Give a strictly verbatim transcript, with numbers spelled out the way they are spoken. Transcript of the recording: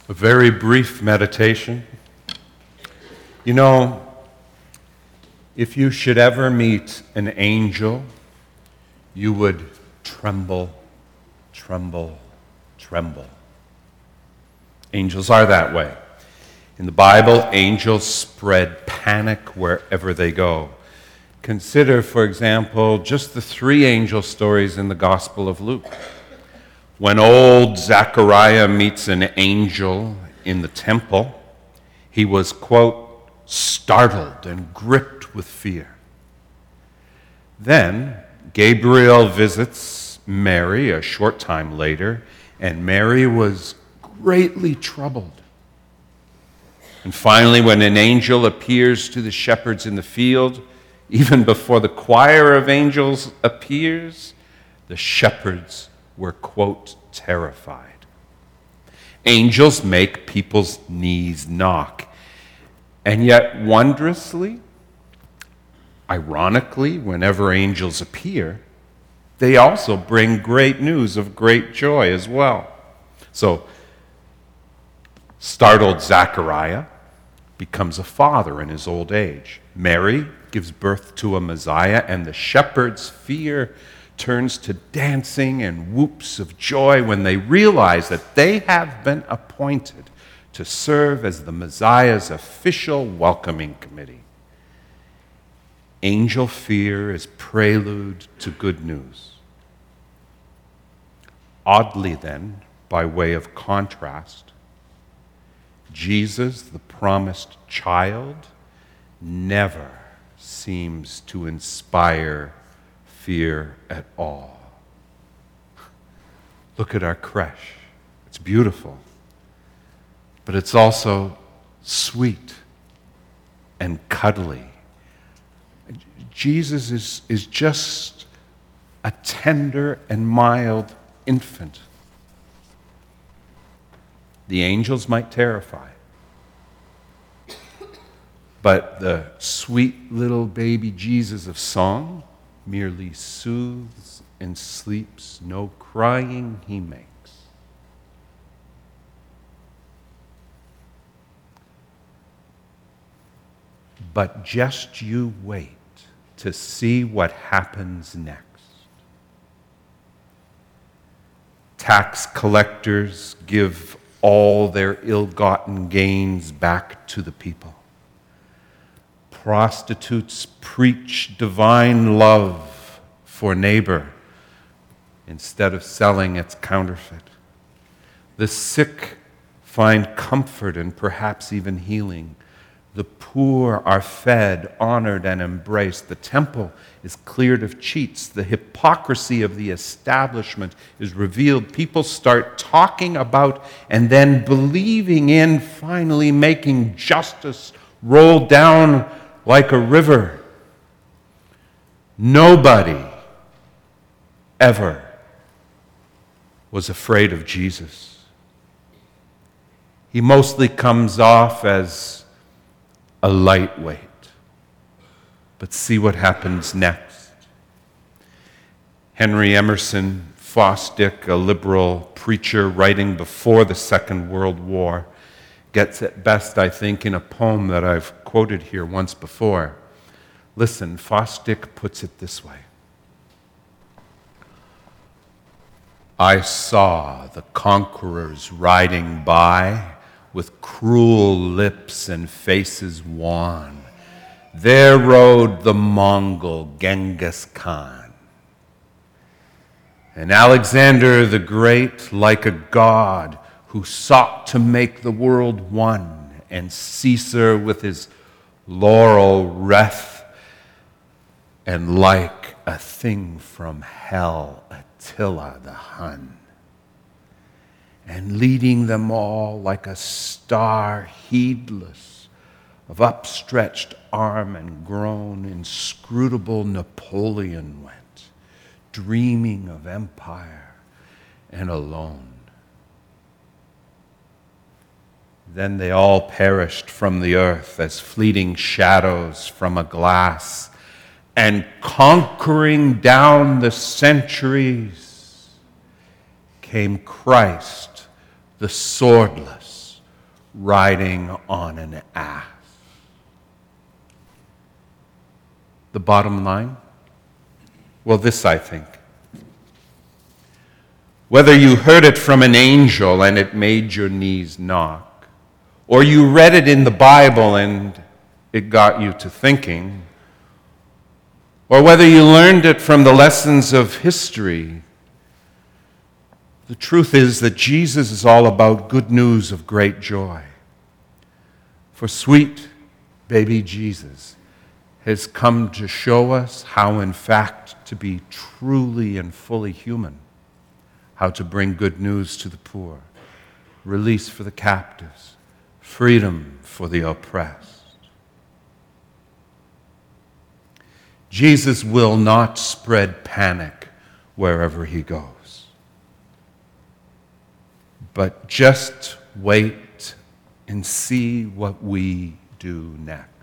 A very brief meditation. You know, if you should ever meet an angel, you would tremble, tremble, tremble. Angels are that way. In the Bible, angels spread panic wherever they go. Consider, for example, just the three angel stories in the Gospel of Luke. When old Zechariah meets an angel in the temple, he was, quote, startled and gripped with fear. Then Gabriel visits Mary a short time later, and Mary was greatly troubled. And finally, when an angel appears to the shepherds in the field, even before the choir of angels appears, the shepherds were, quote, terrified. Angels make people's knees knock. And yet, wondrously, ironically, whenever angels appear, they also bring great news of great joy as well. So, startled Zechariah becomes a father in his old age. Mary gives birth to a Messiah, and the shepherds' fear turns to dancing and whoops of joy when they realize that they have been appointed to serve as the Messiah's official welcoming committee. Angel fear is prelude to good news. Oddly then, by way of contrast, Jesus, the promised child, never seems to inspire fear at all. Look at our creche. It's beautiful, but it's also sweet and cuddly. Jesus is, is just a tender and mild infant. The angels might terrify, but the sweet little baby Jesus of song merely soothes and sleeps, no crying he makes. But just you wait to see what happens next. Tax collectors give all their ill-gotten gains back to the people. Prostitutes preach divine love for neighbor instead of selling its counterfeit. The sick find comfort and perhaps even healing. The poor are fed, honored, and embraced. The temple is cleared of cheats. The hypocrisy of the establishment is revealed. People start talking about and then believing in, finally making justice roll down like a river. Nobody ever was afraid of Jesus. He mostly comes off as a lightweight. But see what happens next. Henry Emerson Fosdick, a liberal preacher writing before the Second World War, gets it best, I think, in a poem that I've quoted here once before. Listen, Fosdick puts it this way. I saw the conquerors riding by with cruel lips and faces wan. There rode the Mongol Genghis Khan. And Alexander the Great, like a god, who sought to make the world one, and Caesar with his laurel wreath, and like a thing from hell, Attila the Hun, and leading them all like a star heedless of upstretched arm and groan, inscrutable Napoleon went, dreaming of empire and alone. Then they all perished from the earth as fleeting shadows from a glass, and conquering down the centuries came Christ, the swordless, riding on an ass. The bottom line? Well, this I think. Whether you heard it from an angel and it made your knees knock, or you read it in the Bible and it got you to thinking, or whether you learned it from the lessons of history, the truth is that Jesus is all about good news of great joy. For sweet baby Jesus has come to show us how, in fact, to be truly and fully human, how to bring good news to the poor, release for the captives, freedom for the oppressed. Jesus will not spread panic wherever he goes. But just wait and see what we do next.